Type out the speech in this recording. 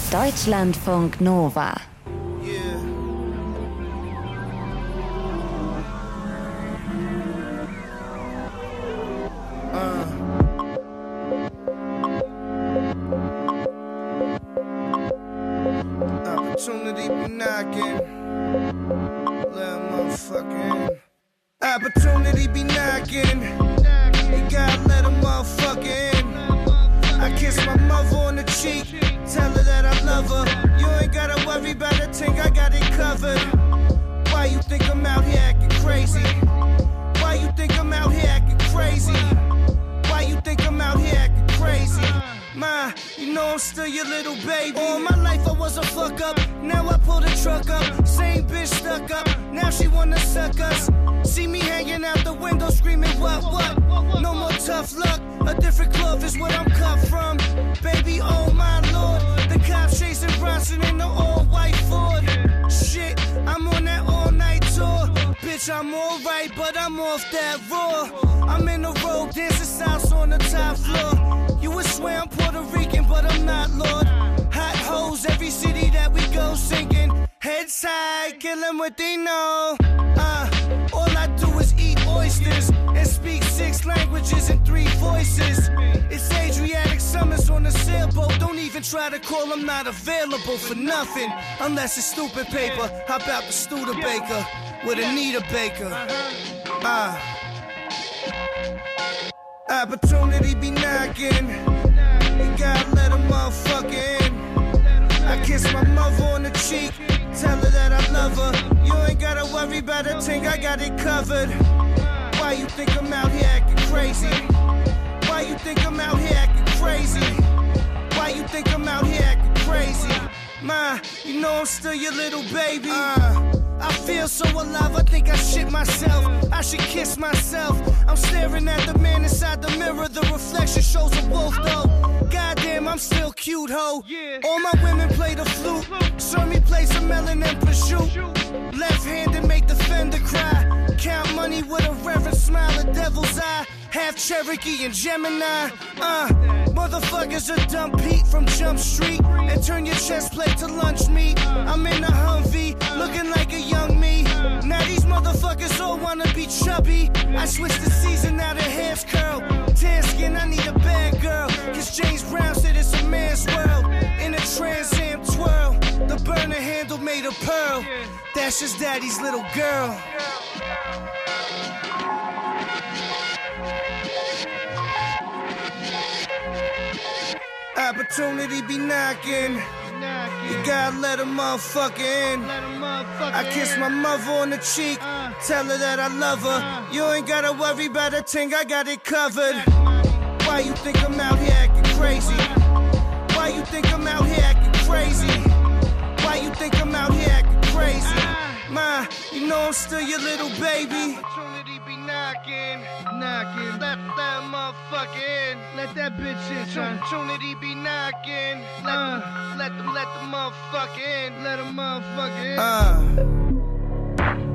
Deutschlandfunk Nova. Opportunity be knocking. Let motherfucking opportunity be knocking. You gotta let a motherfucker in. I kiss my mother on the cheek, tell her that I love her. You ain't gotta worry about a thing, I got it covered. Why you think I'm out here acting crazy? Why you think I'm out here acting crazy? Why you think I'm out here acting crazy? Ma, you know I'm still your little baby. All my life I was a fuck up, now I pull the truck up. Same bitch stuck up, now she wanna suck us. See me hanging out the window screaming what? No more tough luck, a different cloth is what I'm cut from. Baby, oh my lord, the cops chasing Bronson in the all-white Ford. Shit, I'm on that all-night tour. Bitch, I'm alright, but I'm off that raw. I'm in the road, dancing salsa on the top floor. You would swear I'm Puerto Rican, but I'm not, Lord. Hot hoes, every city that we go sinking. Heads high, kill them what they know. All I do is eat oysters and speak 6 languages and 3 voices. It's Adriatic Summers on a sailboat. Don't even try to call, I'm not available for nothing. Unless it's stupid paper. How about the Studebaker with Anita Baker? Opportunity be knocking. You gotta let a motherfucker in. I kiss my mother on the cheek, tell her that I love her. You ain't gotta worry about a thing, I got it covered. Why you think I'm out here acting crazy? Why you think I'm out here acting crazy? Why you think I'm out here acting crazy? Ma, you know I'm still your little baby. I feel so alive, I think I shit myself. I should kiss myself. I'm staring at the man inside the mirror. The reflection shows a wolf though. Goddamn, I'm still cute, ho. All my women play the flute. Show me play some melon and prosciutto. Left-handed make the fender cry. Count money with a reverent smile, a devil's eye. Half Cherokee and Gemini. Motherfuckers are dumb Pete from Jump Street. And turn your chest plate to lunch meat. I'm in the Humvee, looking like a young me. Now these motherfuckers all wanna be chubby. I switched the season, now the hair's curl. Tan skin, I need a bad girl. Cause James Brown said it's a man's world. In a Trans Am twirl, the burner handle made of pearl. That's just daddy's little girl. Opportunity be knocking. You gotta let a motherfucker in. I kiss my mother on the cheek, tell her that I love her. You ain't gotta worry about a thing, I got it covered. Why you think I'm out here acting crazy? Why you think I'm out here acting crazy? Why you think I'm out here acting crazy? Ma, you know I'm still your little baby. Opportunity be knocking. Let that motherfucker in. Let that bitch in, son. Opportunity be knocking. Let the motherfucker in. Let the motherfucker in.